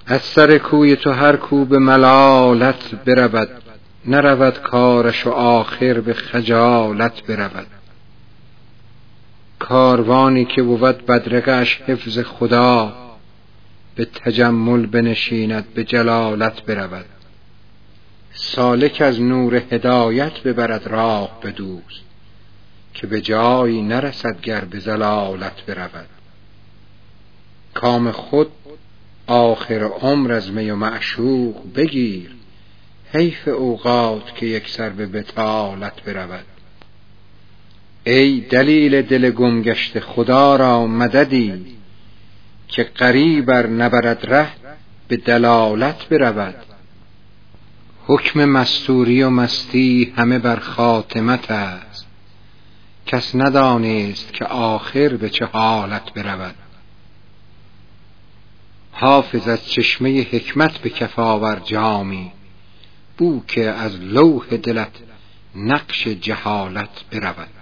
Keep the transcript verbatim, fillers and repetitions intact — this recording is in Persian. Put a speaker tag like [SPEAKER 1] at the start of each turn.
[SPEAKER 1] از سر کوی تو هر کو به ملالت برود، نرود کارش و آخر به خجالت برود. کاروانی که بود بدرقه‌اش حفظ خدا، به تجمل بنشیند به جلالت برود. سالک از نور هدایت ببرد راه به دوست، که به جایی نرسد گر به ضلالت برود. کام خود آخر عمر از می و معشوق بگیر، حیف اوقات که یک سر به بطالت برود. ای دلیل دل گم گشته خدا را مددی، که غریب ار نبرد ره به دلالت برود. حکم مستوری و مستی همه بر خاتمت است، کس ندانست که آخر به چه حالت برود. حافظ از چشمه حکمت به کف آور جامی، بو که از لوح دلت نقش جهالت برود.